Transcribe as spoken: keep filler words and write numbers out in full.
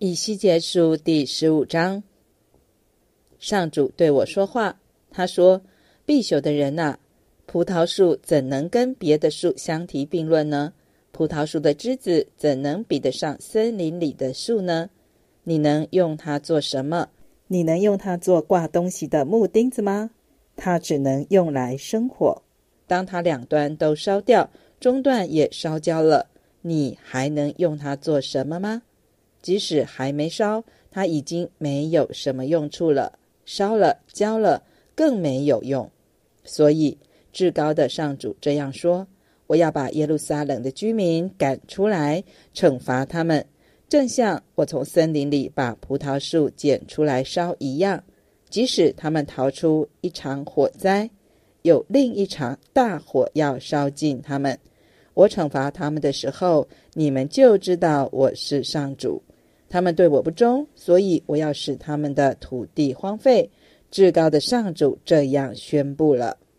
以西结书第十五章。上主对我说话，他说：必朽的人啊，葡萄树怎能跟别的树相提并论呢？葡萄树的枝子怎能比得上森林里的树呢？你能用它做什么？你能用它做挂东西的木钉子吗？它只能用来生火。当它两端都烧掉，中段也烧焦了，你还能用它做什么吗？即使还没烧，它已经没有什么用处了，烧了焦了更没有用。所以至高的上主这样说：我要把耶路撒冷的居民赶出来，惩罚他们，正像我从森林里把葡萄树捡出来烧一样。即使他们逃出一场火灾，有另一场大火要烧尽他们，我惩罚他们的时候，你们就知道我是上主。他们对我不忠，所以我要使他们的土地荒废。至高的上主这样宣布了。